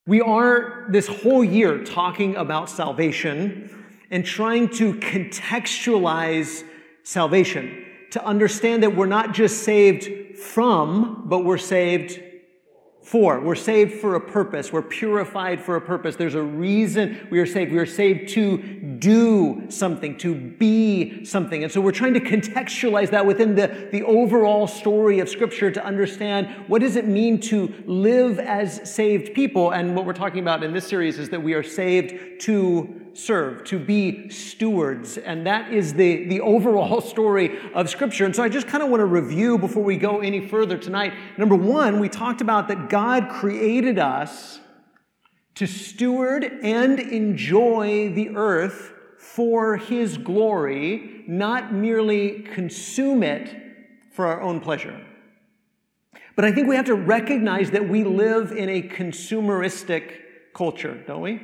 We are this whole year talking about salvation and trying to contextualize salvation, to understand that we're not just saved from, but we're saved for. We're saved for a purpose. We're purified for a purpose. There's a reason we are saved. We are saved to do something, to be something. And so we're trying to contextualize that within the overall story of Scripture to understand what does it mean to live as saved people. And what we're talking about in this series is that we are saved to serve, to be stewards. And that is the overall story of Scripture. And so I just kind of want to review before we go any further tonight. Number one, we talked about that God created us to steward and enjoy the earth for His glory, not merely consume it for our own pleasure. But I think we have to recognize that we live in a consumeristic culture, don't we?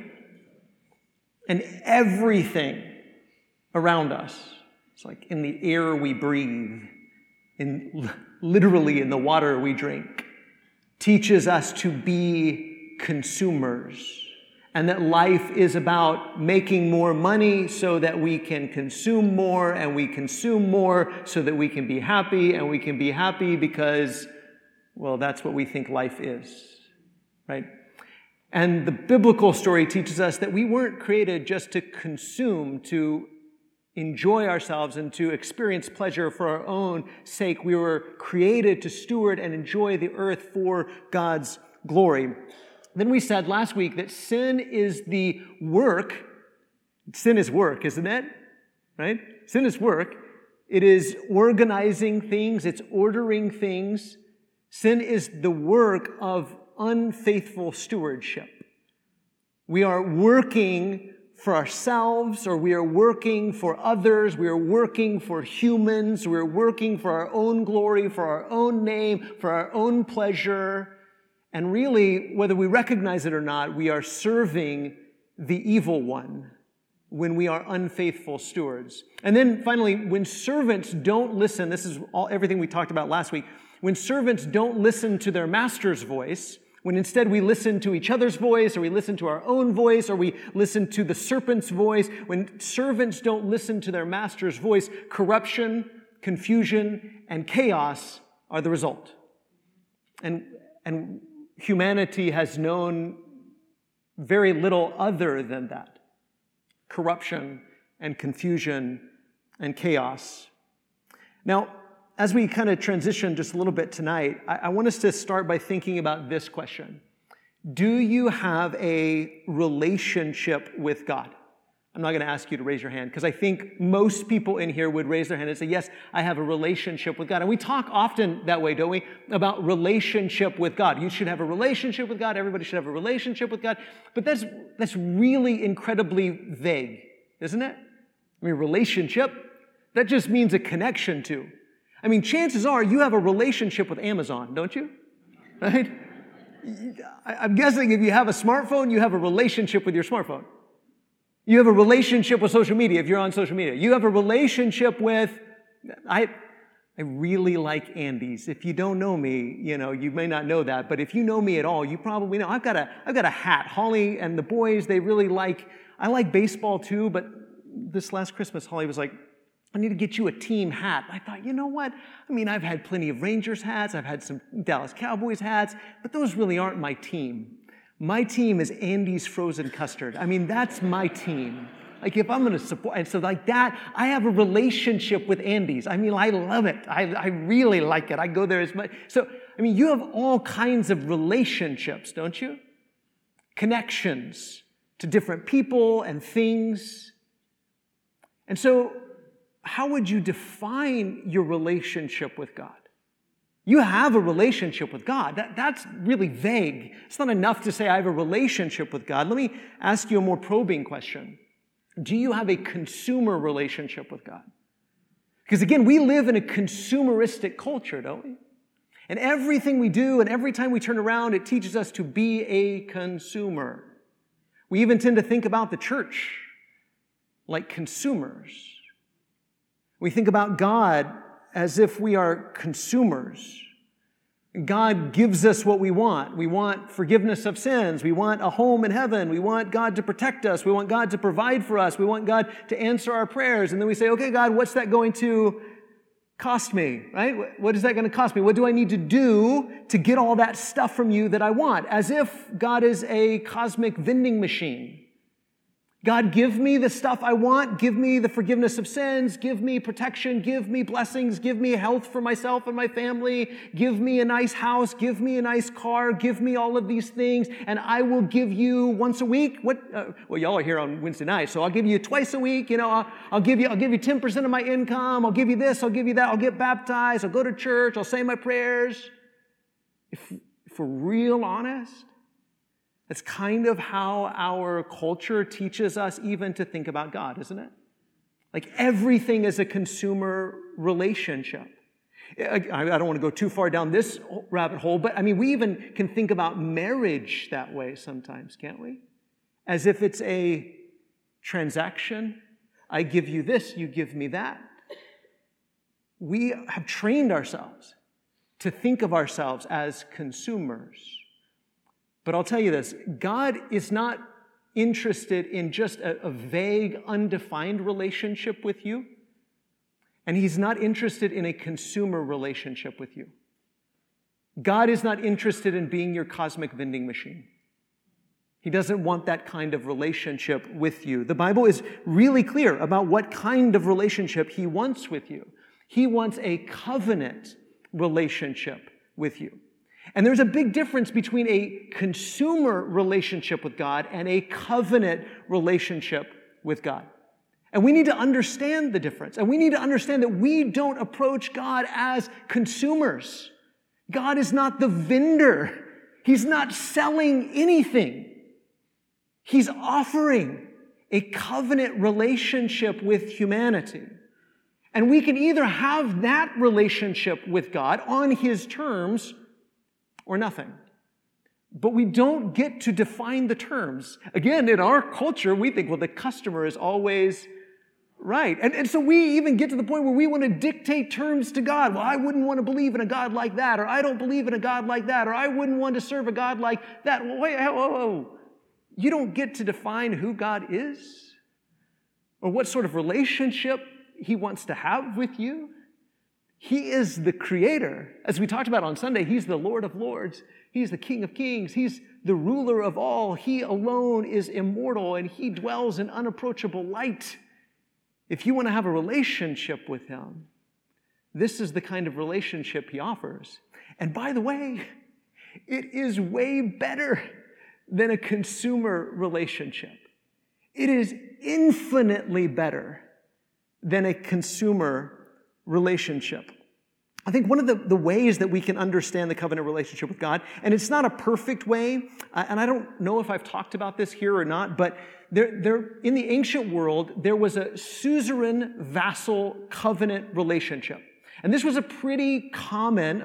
And everything around us, it's like in the air we breathe, literally in the water we drink, teaches us to be consumers. And that life is about making more money so that we can consume more, and we consume more so that we can be happy, and we can be happy because, well, that's what we think life is, right? And the biblical story teaches us that we weren't created just to consume, to enjoy ourselves and to experience pleasure for our own sake. We were created to steward and enjoy the earth for God's glory. Then we said last week that sin is the work. Sin is work, isn't it? Right? Sin is work. It is organizing things. It's ordering things. Sin is the work of unfaithful stewardship. We are working for ourselves, or we are working for others. We are working for humans. We are working for our own glory, for our own name, for our own pleasure. And really, whether we recognize it or not, we are serving the evil one when we are unfaithful stewards. And then finally, when servants don't listen, this is everything we talked about last week, when servants don't listen to their master's voice, when instead we listen to each other's voice, or we listen to our own voice, or we listen to the serpent's voice, when servants don't listen to their master's voice, corruption, confusion, and chaos are the result. And humanity has known very little other than that. Corruption and confusion and chaos. Now, as we kind of transition just a little bit tonight, I want us to start by thinking about this question. Do you have a relationship with God? I'm not going to ask you to raise your hand, because I think most people in here would raise their hand and say, yes, I have a relationship with God. And we talk often that way, don't we, about relationship with God. You should have a relationship with God. Everybody should have a relationship with God. But that's really incredibly vague, isn't it? I mean, relationship, that just means a connection to. I mean, chances are you have a relationship with Amazon, don't you? Right? I'm guessing if you have a smartphone, you have a relationship with your smartphone. You have a relationship with social media if you're on social media. You have a relationship with, I really like Andes. If you don't know me, you may not know that, but if you know me at all, you probably know. I've got a hat. Holly and the boys, they really I like baseball too, but this last Christmas, Holly was like, I need to get you a team hat. I thought, you know what? I mean, I've had plenty of Rangers hats. I've had some Dallas Cowboys hats, but those really aren't my team. My team is Andy's Frozen Custard. I mean, that's my team. Like, if I'm going to support, and so like that, I have a relationship with Andy's. I mean, I love it. I really like it. I go there as much. So, I mean, you have all kinds of relationships, don't you? Connections to different people and things. And so, how would you define your relationship with God? You have a relationship with God. That's really vague. It's not enough to say I have a relationship with God. Let me ask you a more probing question. Do you have a consumer relationship with God? Because again, we live in a consumeristic culture, don't we? And everything we do and every time we turn around, it teaches us to be a consumer. We even tend to think about the church like consumers. We think about God as if we are consumers. God gives us what we want. We want forgiveness of sins. We want a home in heaven. We want God to protect us. We want God to provide for us. We want God to answer our prayers. And then we say, okay, God, what's that going to cost me, right? What is that going to cost me? What do I need to do to get all that stuff from you that I want? As if God is a cosmic vending machine. God, give me the stuff I want. Give me the forgiveness of sins. Give me protection. Give me blessings. Give me health for myself and my family. Give me a nice house. Give me a nice car. Give me all of these things. And I will give you once a week. Well, y'all are here on Wednesday night, so I'll give you twice a week. I'll give you 10% of my income. I'll give you this. I'll give you that. I'll get baptized. I'll go to church. I'll say my prayers. If we're real honest, that's kind of how our culture teaches us even to think about God, isn't it? Like everything is a consumer relationship. I don't want to go too far down this rabbit hole, but I mean, we even can think about marriage that way sometimes, can't we? As if it's a transaction. I give you this, you give me that. We have trained ourselves to think of ourselves as consumers. But I'll tell you this, God is not interested in just a vague, undefined relationship with you. And He's not interested in a consumer relationship with you. God is not interested in being your cosmic vending machine. He doesn't want that kind of relationship with you. The Bible is really clear about what kind of relationship He wants with you. He wants a covenant relationship with you. And there's a big difference between a consumer relationship with God and a covenant relationship with God. And we need to understand the difference. And we need to understand that we don't approach God as consumers. God is not the vendor. He's not selling anything. He's offering a covenant relationship with humanity. And we can either have that relationship with God on His terms or nothing. But we don't get to define the terms. Again, in our culture, we think, well, the customer is always right. And so we even get to the point where we want to dictate terms to God. Well, I wouldn't want to believe in a God like that, or I don't believe in a God like that, or I wouldn't want to serve a God like that. Well, wait, whoa. You don't get to define who God is or what sort of relationship He wants to have with you. He is the creator. As we talked about on Sunday, He's the Lord of lords. He's the King of kings. He's the ruler of all. He alone is immortal, and He dwells in unapproachable light. If you want to have a relationship with Him, this is the kind of relationship He offers. And by the way, it is way better than a consumer relationship. It is infinitely better than a consumer relationship. I think one of the ways that we can understand the covenant relationship with God, and it's not a perfect way, and I don't know if I've talked about this here or not, but there in the ancient world, there was a suzerain vassal covenant relationship. And this was a pretty common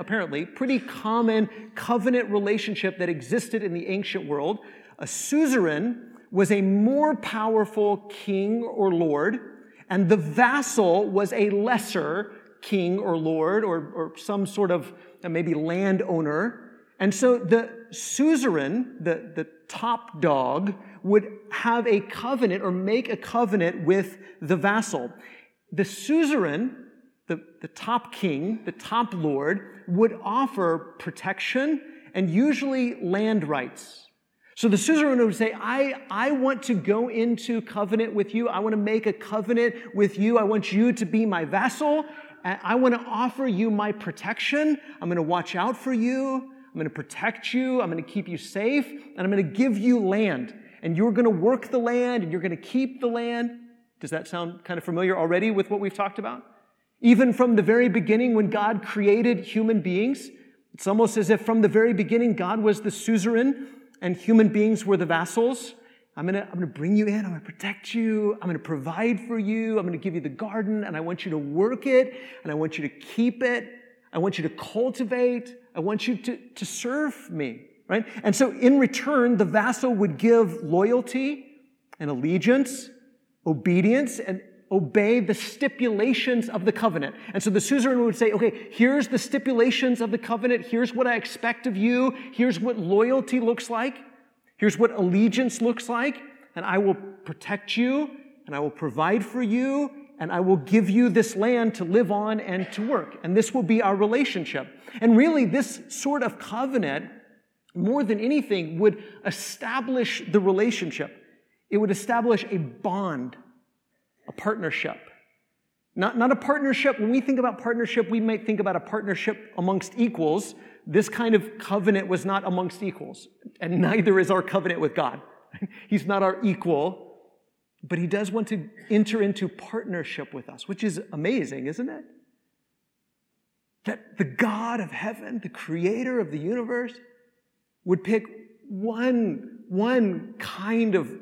covenant relationship that existed in the ancient world. A suzerain was a more powerful king or lord, and the vassal was a lesser king or lord or some sort of maybe landowner. And so the suzerain, the top dog, would have a covenant or make a covenant with the vassal. The suzerain, the top king, the top lord, would offer protection and usually land rights. So the suzerain would say, I want to go into covenant with you. I want to make a covenant with you. I want you to be my vassal. I want to offer you my protection. I'm going to watch out for you. I'm going to protect you. I'm going to keep you safe. And I'm going to give you land. And you're going to work the land and you're going to keep the land. Does that sound kind of familiar already with what we've talked about? Even from the very beginning when God created human beings, it's almost as if from the very beginning God was the suzerain and human beings were the vassals. I'm going to bring you in. I'm going to protect you. I'm going to provide for you. I'm going to give you the garden, and I want you to work it, and I want you to keep it. I want you to cultivate. I want you to serve me, right? And so in return, the vassal would give loyalty and allegiance, obedience, and obey the stipulations of the covenant. And so the suzerain would say, okay, here's the stipulations of the covenant. Here's what I expect of you. Here's what loyalty looks like. Here's what allegiance looks like. And I will protect you, and I will provide for you, and I will give you this land to live on and to work. And this will be our relationship. And really, this sort of covenant, more than anything, would establish the relationship. It would establish a bond, a partnership. Not a partnership. When we think about partnership, we might think about a partnership amongst equals. This kind of covenant was not amongst equals, and neither is our covenant with God. He's not our equal, but he does want to enter into partnership with us, which is amazing, isn't it? That the God of heaven, the creator of the universe, would pick one kind of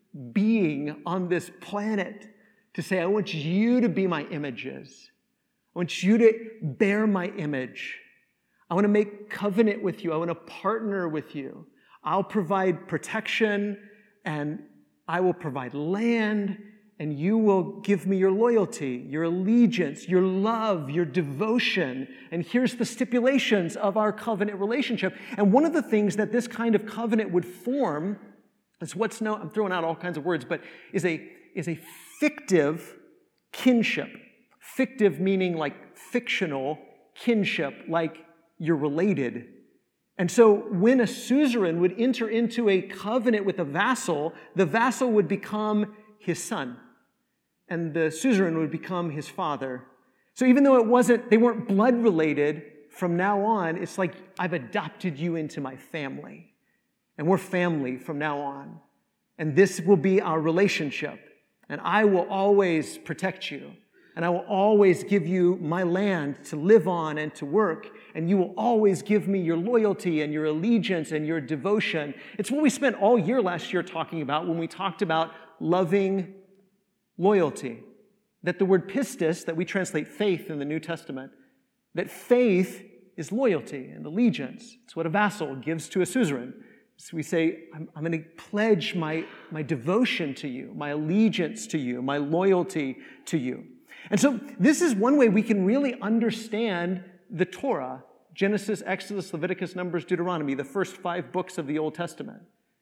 being on this planet to say, I want you to be my images. I want you to bear my image. I want to make covenant with you. I want to partner with you. I'll provide protection, and I will provide land, and you will give me your loyalty, your allegiance, your love, your devotion. And here's the stipulations of our covenant relationship. And one of the things that this kind of covenant would form is what's known, I'm throwing out all kinds of words, but is a fictive kinship. Fictive meaning like fictional kinship, like you're related. And so when a suzerain would enter into a covenant with a vassal, the vassal would become his son, and the suzerain would become his father. So even though they weren't blood related, from now on, it's like I've adopted you into my family, and we're family from now on. And this will be our relationship, and I will always protect you. And I will always give you my land to live on and to work. And you will always give me your loyalty and your allegiance and your devotion. It's what we spent all year last year talking about when we talked about loving loyalty. That the word pistis, that we translate faith in the New Testament, that faith is loyalty and allegiance. It's what a vassal gives to a suzerain. So we say, I'm going to pledge my devotion to you, my allegiance to you, my loyalty to you. And so this is one way we can really understand the Torah, Genesis, Exodus, Leviticus, Numbers, Deuteronomy, the first 5 books of the Old Testament.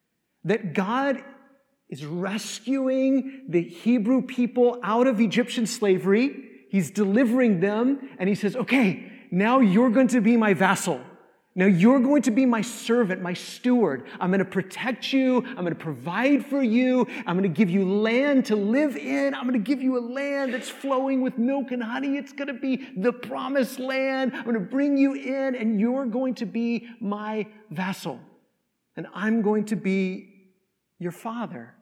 That God is rescuing the Hebrew people out of Egyptian slavery. He's delivering them, and he says, okay, now you're going to be my vassal. Now you're going to be my servant, my steward. I'm going to protect you. I'm going to provide for you. I'm going to give you land to live in. I'm going to give you a land that's flowing with milk and honey. It's going to be the promised land. I'm going to bring you in, and you're going to be my vassal. And I'm going to be your father,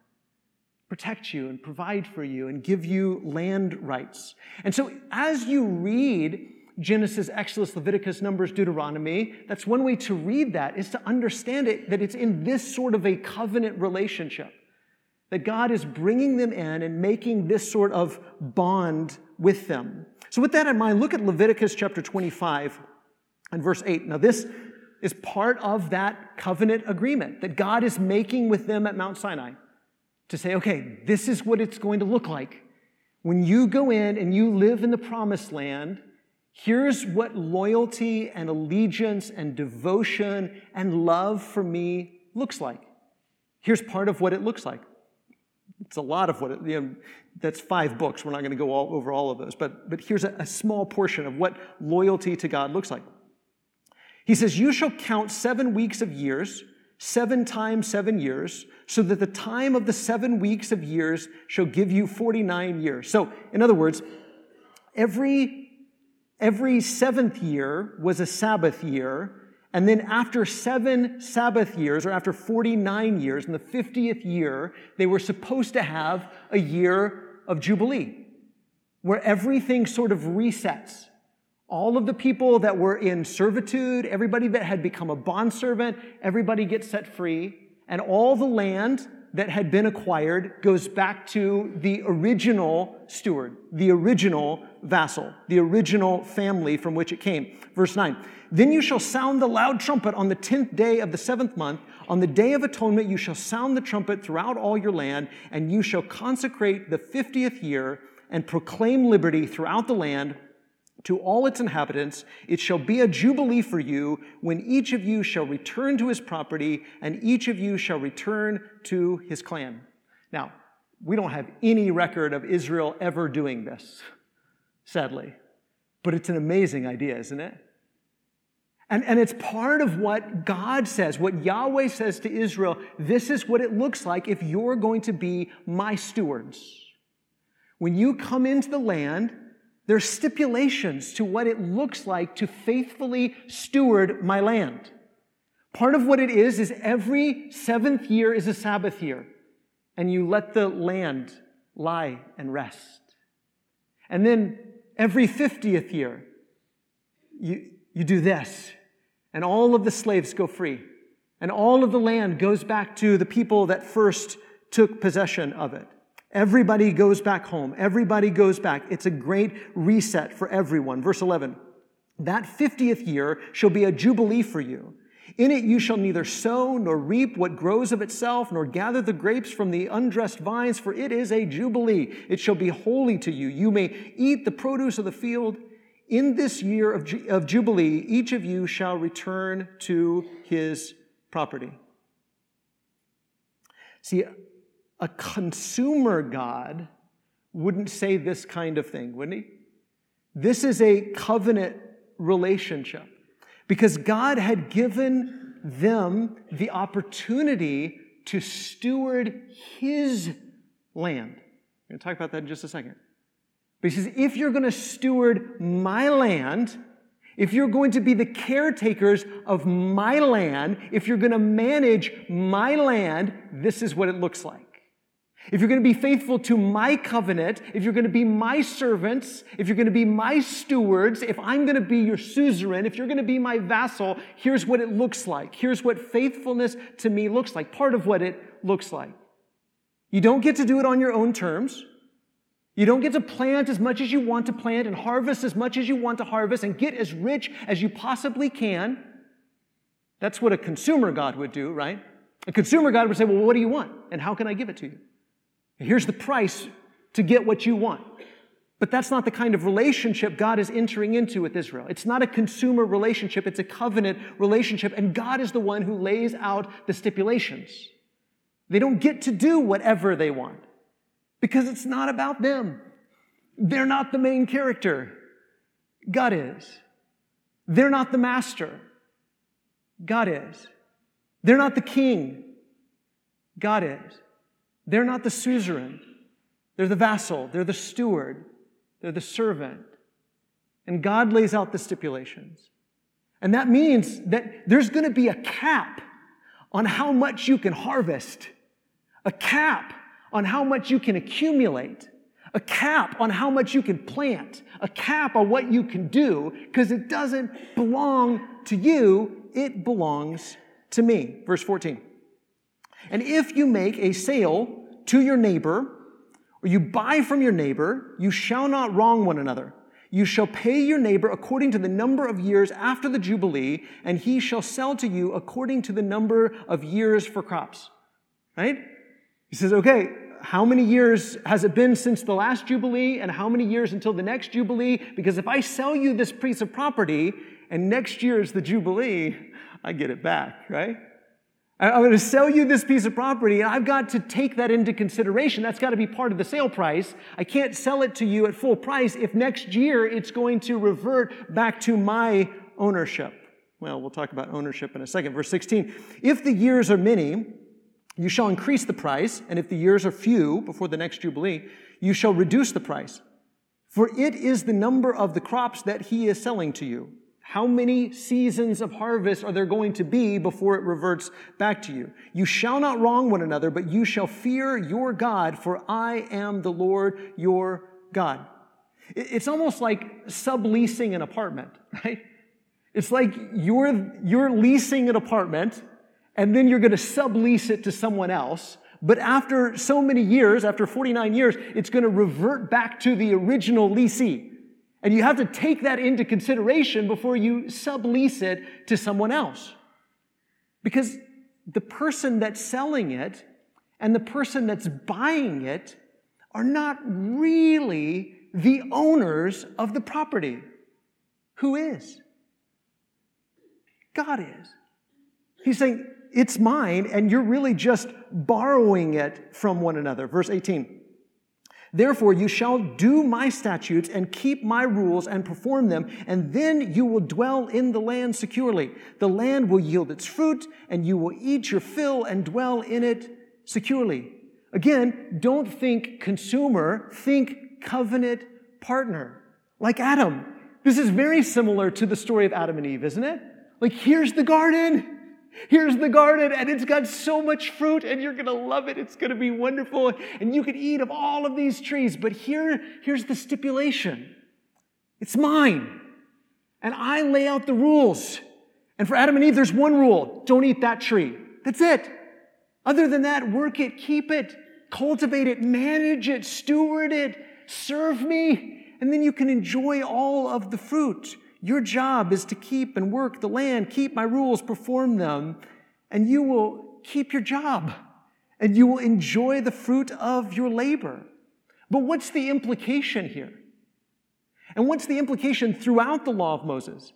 protect you and provide for you and give you land rights. And so as you read Genesis, Exodus, Leviticus, Numbers, Deuteronomy, that's one way to read that, is to understand it, that it's in this sort of a covenant relationship. That God is bringing them in and making this sort of bond with them. So with that in mind, look at Leviticus chapter 25 and verse 8. Now this is part of that covenant agreement that God is making with them at Mount Sinai. To say, okay, this is what it's going to look like. When you go in and you live in the promised land, here's what loyalty and allegiance and devotion and love for me looks like. Here's part of what it looks like. It's a lot of what it, that's 5 books. We're not going to go over all of those. But here's a small portion of what loyalty to God looks like. He says, you shall count 7 weeks of years, 7 times 7 years, so that the time of the 7 weeks of years shall give you 49 years. So, in other words, every 7th year was a Sabbath year, and then after 7 Sabbath years, or after 49 years, in the 50th year, they were supposed to have a year of Jubilee, where everything sort of resets. All of the people that were in servitude, everybody that had become a bondservant, everybody gets set free, and all the land that had been acquired goes back to the original steward, the original vassal, the original family from which it came. Verse 9, then you shall sound the loud trumpet on the 10th day of the 7th month. On the day of atonement you shall sound the trumpet throughout all your land, and you shall consecrate the 50th year, and proclaim liberty throughout the land to all its inhabitants. It shall be a jubilee for you when each of you shall return to his property and each of you shall return to his clan. Now, we don't have any record of Israel ever doing this, sadly. But it's an amazing idea, isn't it? And it's part of what God says, what Yahweh says to Israel. This is what it looks like if you're going to be my stewards. When you come into the land, there are stipulations to what it looks like to faithfully steward my land. Part of what it is every 7th year is a Sabbath year, and you let the land lie and rest. And then every 50th year, you do this, and all of the slaves go free, and all of the land goes back to the people that first took possession of it. Everybody goes back home. Everybody goes back. It's a great reset for everyone. Verse 11, that 50th year shall be a jubilee for you. In it you shall neither sow nor reap what grows of itself, nor gather the grapes from the undressed vines, for it is a jubilee. It shall be holy to you. You may eat the produce of the field. In this year of jubilee, each of you shall return to his property. See, a consumer God wouldn't say this kind of thing, wouldn't he? This is a covenant relationship because God had given them the opportunity to steward his land. We're going to talk about that in just a second. But he says, if you're going to steward my land, if you're going to be the caretakers of my land, if you're going to manage my land, this is what it looks like. If you're going to be faithful to my covenant, if you're going to be my servants, if you're going to be my stewards, if I'm going to be your suzerain, if you're going to be my vassal, here's what it looks like. Here's what faithfulness to me looks like. Part of what it looks like. You don't get to do it on your own terms. You don't get to plant as much as you want to plant and harvest as much as you want to harvest and get as rich as you possibly can. That's what a consumer God would do, right? A consumer God would say, well, what do you want? And how can I give it to you? Here's the price to get what you want. But that's not the kind of relationship God is entering into with Israel. It's not a consumer relationship. It's a covenant relationship. And God is the one who lays out the stipulations. They don't get to do whatever they want because it's not about them. They're not the main character. God is. They're not the master. God is. They're not the king. God is. They're not the suzerain. They're the vassal. They're the steward. They're the servant. And God lays out the stipulations. And that means that there's going to be a cap on how much you can harvest, a cap on how much you can accumulate, a cap on how much you can plant, a cap on what you can do, because it doesn't belong to you, it belongs to me. Verse 14. And if you make a sale to your neighbor, or you buy from your neighbor, you shall not wrong one another. You shall pay your neighbor according to the number of years after the Jubilee, and he shall sell to you according to the number of years for crops. Right? He says, okay, how many years has it been since the last Jubilee, and how many years until the next Jubilee? Because if I sell you this piece of property, and next year is the Jubilee, I get it back, right? I'm going to sell you this piece of property, and I've got to take that into consideration. That's got to be part of the sale price. I can't sell it to you at full price if next year it's going to revert back to my ownership. Well, we'll talk about ownership in a second. Verse 16, if the years are many, you shall increase the price, and if the years are few before the next Jubilee, you shall reduce the price. For it is the number of the crops that he is selling to you. How many seasons of harvest are there going to be before it reverts back to you? You shall not wrong one another, but you shall fear your God, for I am the Lord your God. It's almost like subleasing an apartment, right? It's like you're leasing an apartment, and then you're going to sublease it to someone else. But after so many years, after 49 years, it's going to revert back to the original leasee. And you have to take that into consideration before you sublease it to someone else. Because the person that's selling it and the person that's buying it are not really the owners of the property. Who is? God is. He's saying, it's mine, and you're really just borrowing it from one another. Verse 18. Therefore, you shall do my statutes and keep my rules and perform them, and then you will dwell in the land securely. The land will yield its fruit, and you will eat your fill and dwell in it securely. Again, don't think consumer, think covenant partner, like Adam. This is very similar to the story of Adam and Eve, isn't it? Like, here's the garden. Here's the garden, and it's got so much fruit, and you're going to love it. It's going to be wonderful, and you can eat of all of these trees. But here's the stipulation. It's mine, and I lay out the rules. And for Adam and Eve, there's one rule. Don't eat that tree. That's it. Other than that, work it, keep it, cultivate it, manage it, steward it, serve me, and then you can enjoy all of the fruit. Your job is to keep and work the land, keep my rules, perform them, and you will keep your job, and you will enjoy the fruit of your labor. But what's the implication here? And what's the implication throughout the law of Moses?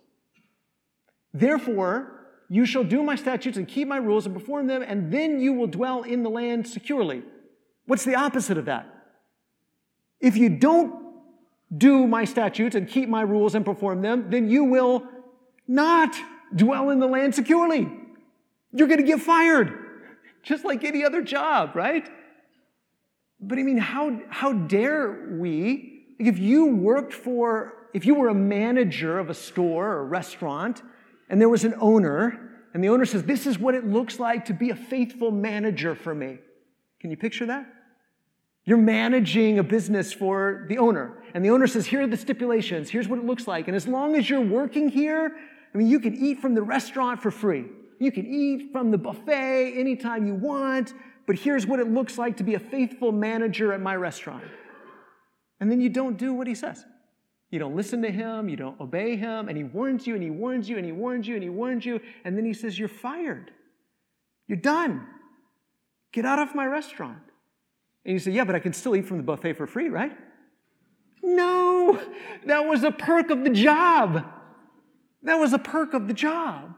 Therefore, you shall do my statutes and keep my rules and perform them, and then you will dwell in the land securely. What's the opposite of that? If you don't do my statutes and keep my rules and perform them, then you will not dwell in the land securely. You're going to get fired, just like any other job, right? But I mean, how dare we, if you were a manager of a store or a restaurant, and there was an owner, and the owner says, this is what it looks like to be a faithful manager for me. Can you picture that? You're managing a business for the owner. And the owner says, here are the stipulations. Here's what it looks like. And as long as you're working here, I mean, you can eat from the restaurant for free. You can eat from the buffet anytime you want. But here's what it looks like to be a faithful manager at my restaurant. And then you don't do what he says. You don't listen to him. You don't obey him. And he warns you, and he warns you, and he warns you, and he warns you. And then he says, you're fired. You're done. Get out of my restaurant. And you say, yeah, but I can still eat from the buffet for free, right? No, that was a perk of the job. That was a perk of the job.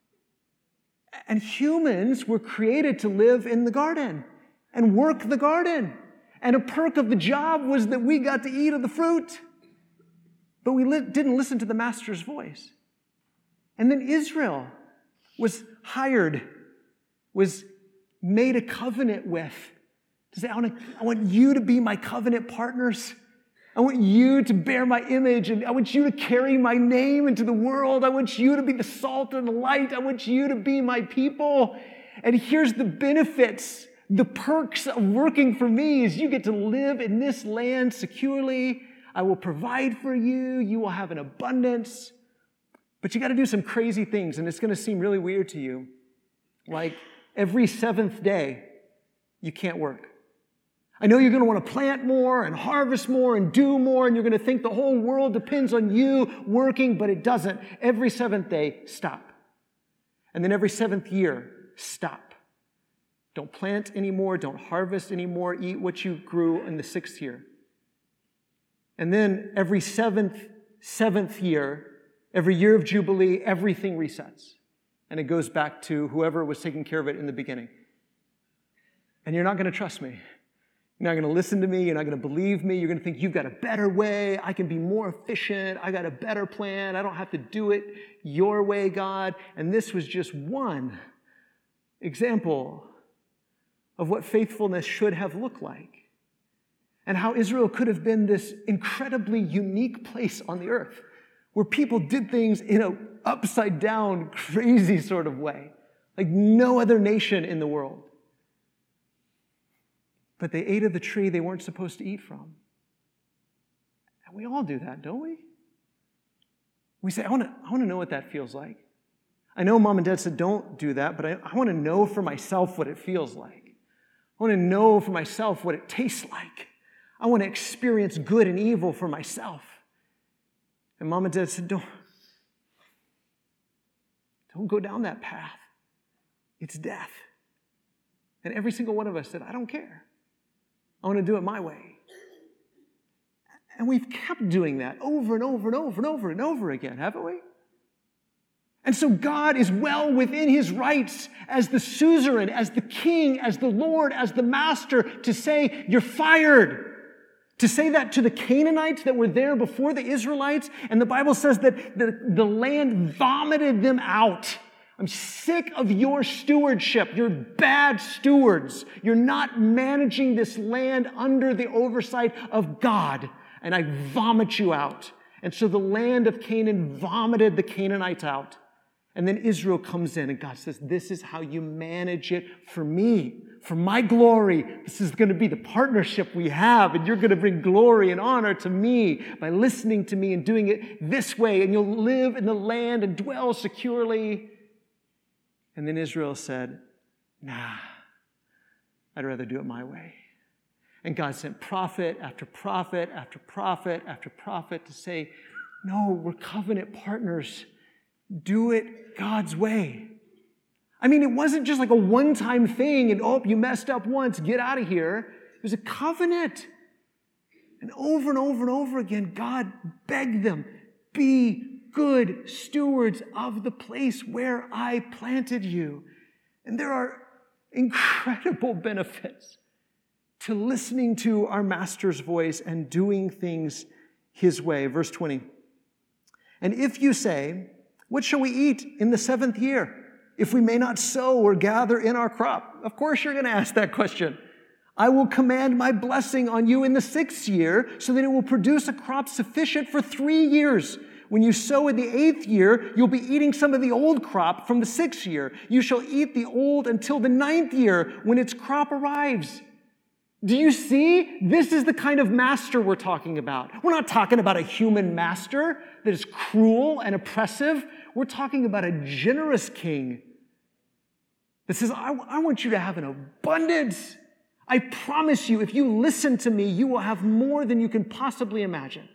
And humans were created to live in the garden and work the garden. And a perk of the job was that we got to eat of the fruit. But we didn't listen to the master's voice. And then Israel was hired, was made a covenant with, to say, I want you to be my covenant partners. I want you to bear my image, and I want you to carry my name into the world. I want you to be the salt and the light. I want you to be my people. And here's the benefits, the perks of working for me is you get to live in this land securely. I will provide for you. You will have an abundance. But you got to do some crazy things, and it's going to seem really weird to you. Like every seventh day, you can't work. I know you're going to want to plant more and harvest more and do more, and you're going to think the whole world depends on you working, but it doesn't. Every seventh day, stop. And then every seventh year, stop. Don't plant anymore. Don't harvest anymore. Eat what you grew in the sixth year. And then every seventh year, every year of Jubilee, everything resets. And it goes back to whoever was taking care of it in the beginning. And you're not going to trust me. You're not going to listen to me. You're not going to believe me. You're going to think you've got a better way. I can be more efficient. I got a better plan. I don't have to do it your way, God. And this was just one example of what faithfulness should have looked like and how Israel could have been this incredibly unique place on the earth where people did things in an upside down, crazy sort of way, like no other nation in the world. But they ate of the tree they weren't supposed to eat from. And we all do that, don't we? We say, I want to know what that feels like. I know Mom and Dad said don't do that, but I want to know for myself what it feels like. I want to know for myself what it tastes like. I want to experience good and evil for myself. And Mom and Dad said, don't go down that path. It's death. And every single one of us said, I don't care. I want to do it my way. And we've kept doing that over and over and over and over and over again, haven't we? And so God is well within his rights as the suzerain, as the king, as the Lord, as the master to say, you're fired. To say that to the Canaanites that were there before the Israelites. And the Bible says that the land vomited them out. I'm sick of your stewardship. You're bad stewards. You're not managing this land under the oversight of God. And I vomit you out. And so the land of Canaan vomited the Canaanites out. And then Israel comes in and God says, this is how you manage it for me, for my glory. This is going to be the partnership we have, and you're going to bring glory and honor to me by listening to me and doing it this way, and you'll live in the land and dwell securely. And then Israel said, nah, I'd rather do it my way. And God sent prophet after prophet after prophet after prophet to say, no, we're covenant partners. Do it God's way. I mean, it wasn't just like a one-time thing and, oh, you messed up once, get out of here. It was a covenant. And over and over again, God begged them, be good stewards of the place where I planted you. And there are incredible benefits to listening to our master's voice and doing things his way. Verse 20. And if you say, what shall we eat in the 7th year, if we may not sow or gather in our crop? Of course you're going to ask that question. I will command my blessing on you in the 6th year, so that it will produce a crop sufficient for 3 years. When you sow in the 8th year, you'll be eating some of the old crop from the 6th year. You shall eat the old until the 9th year, when its crop arrives. Do you see? This is the kind of master we're talking about. We're not talking about a human master that is cruel and oppressive. We're talking about a generous king that says, I want you to have an abundance. I promise you, if you listen to me, you will have more than you can possibly imagine.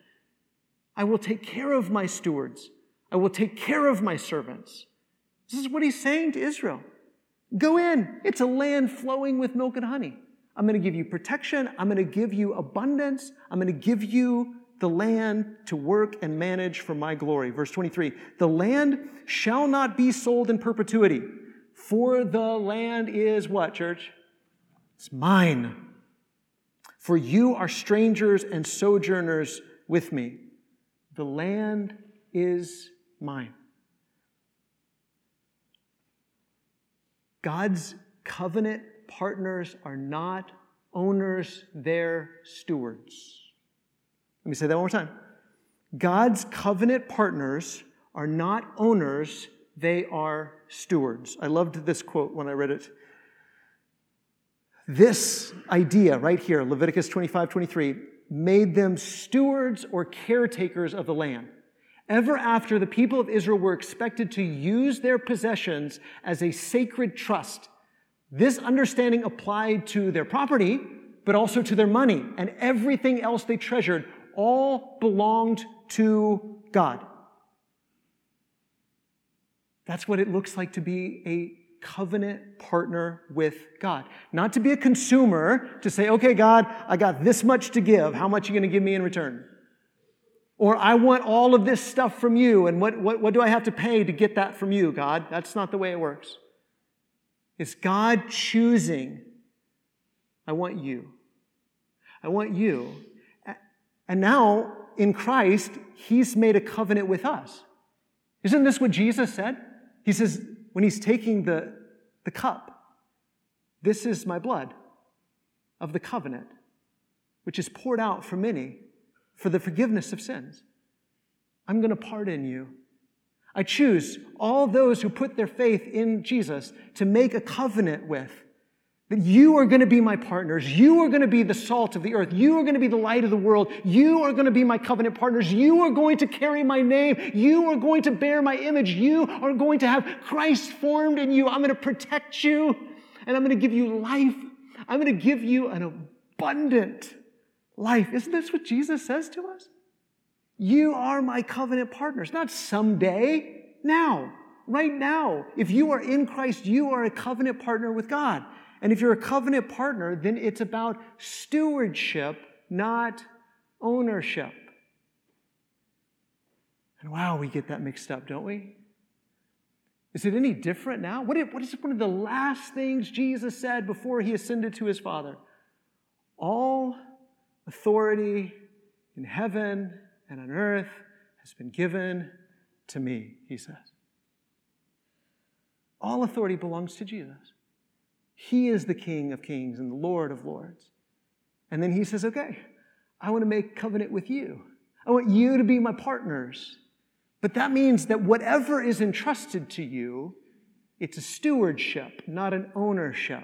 I will take care of my stewards. I will take care of my servants. This is what he's saying to Israel. Go in. It's a land flowing with milk and honey. I'm going to give you protection. I'm going to give you abundance. I'm going to give you the land to work and manage for my glory. Verse 23, the land shall not be sold in perpetuity, for the land is what, church? It's mine. For you are strangers and sojourners with me. The land is mine. God's covenant partners are not owners, they're stewards. Let me say that one more time. God's covenant partners are not owners, they are stewards. I loved this quote when I read it. This idea right here, Leviticus 25:23, made them stewards or caretakers of the land. Ever after, the people of Israel were expected to use their possessions as a sacred trust. This understanding applied to their property, but also to their money and everything else they treasured. All belonged to God. That's what it looks like to be a covenant partner with God. Not to be a consumer, to say, okay, God, I got this much to give. How much are you going to give me in return? Or I want all of this stuff from you, and what do I have to pay to get that from you, God? That's not the way it works. It's God choosing, I want you. I want you. And now, in Christ, he's made a covenant with us. Isn't this what Jesus said? He says, when he's taking the cup, this is my blood of the covenant, which is poured out for many for the forgiveness of sins. I'm going to pardon you. I choose all those who put their faith in Jesus to make a covenant with. That you are going to be my partners. You are going to be the salt of the earth. You are going to be the light of the world. You are going to be my covenant partners. You are going to carry my name. You are going to bear my image. You are going to have Christ formed in you. I'm going to protect you, and I'm going to give you life. I'm going to give you an abundant life. Isn't this what Jesus says to us? You are my covenant partners. Not someday, now, right now. If you are in Christ, you are a covenant partner with God. And if you're a covenant partner, then it's about stewardship, not ownership. And wow, we get that mixed up, don't we? Is it any different now? What is one of the last things Jesus said before he ascended to his Father? All authority in heaven and on earth has been given to me, he says. All authority belongs to Jesus. He is the King of kings and the Lord of lords. And then he says, okay, I want to make covenant with you. I want you to be my partners. But that means that whatever is entrusted to you, it's a stewardship, not an ownership.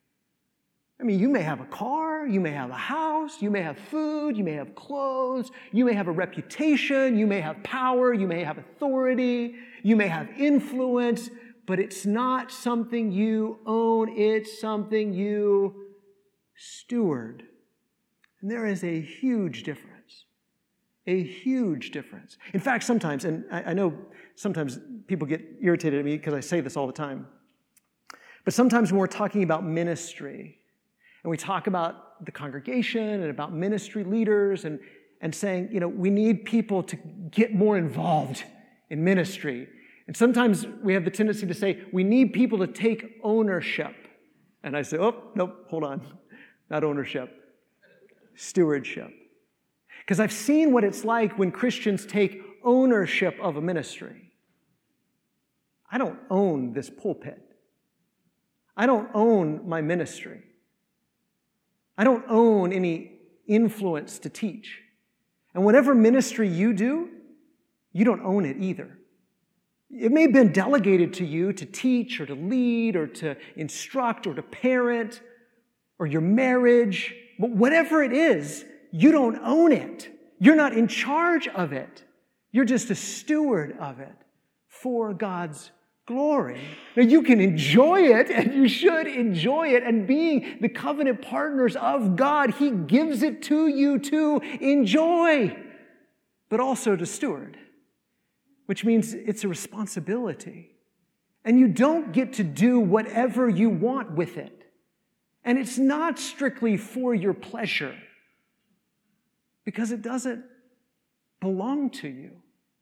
I mean, you may have a car, you may have a house, you may have food, you may have clothes, you may have a reputation, you may have power, you may have authority, you may have influence, but it's not something you own, it's something you steward. And there is a huge difference. A huge difference. In fact, sometimes, and I know sometimes people get irritated at me because I say this all the time, but sometimes when we're talking about ministry, and we talk about the congregation and about ministry leaders and saying, we need people to get more involved in ministry. And sometimes we have the tendency to say, we need people to take ownership. And I say, oh, nope, hold on. Not ownership. Stewardship. Because I've seen what it's like when Christians take ownership of a ministry. I don't own this pulpit. I don't own my ministry. I don't own any influence to teach. And whatever ministry you do, you don't own it either. It may have been delegated to you to teach or to lead or to instruct or to parent or your marriage, but whatever it is, you don't own it. You're not in charge of it. You're just a steward of it for God's glory. Now, you can enjoy it, and you should enjoy it. And being the covenant partners of God, He gives it to you to enjoy, but also to steward, which means it's a responsibility. And you don't get to do whatever you want with it. And it's not strictly for your pleasure, because it doesn't belong to you.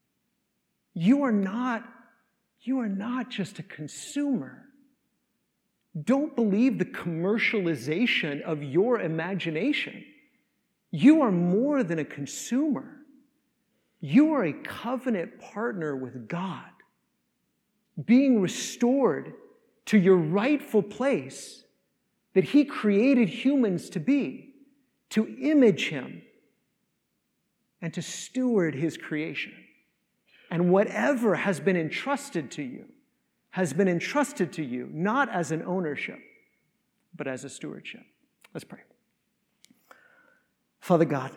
You are not just a consumer. Don't believe the commercialization of your imagination. You are more than a consumer. You are a covenant partner with God, being restored to your rightful place that He created humans to be, to image Him, and to steward His creation. And whatever has been entrusted to you has been entrusted to you not as an ownership, but as a stewardship. Let's pray. Father God,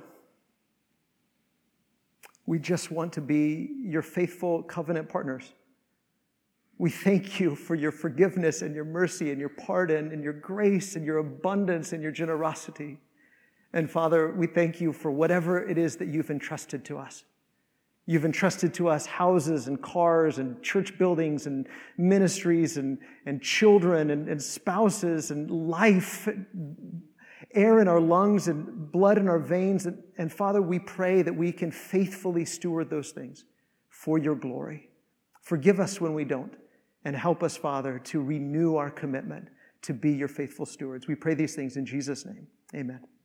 we just want to be your faithful covenant partners. We thank you for your forgiveness and your mercy and your pardon and your grace and your abundance and your generosity. And Father, we thank you for whatever it is that you've entrusted to us. You've entrusted to us houses and cars and church buildings and ministries and children and spouses and life, air in our lungs and blood in our veins. And Father, we pray that we can faithfully steward those things for your glory. Forgive us when we don't, and help us, Father, to renew our commitment to be your faithful stewards. We pray these things in Jesus' name. Amen.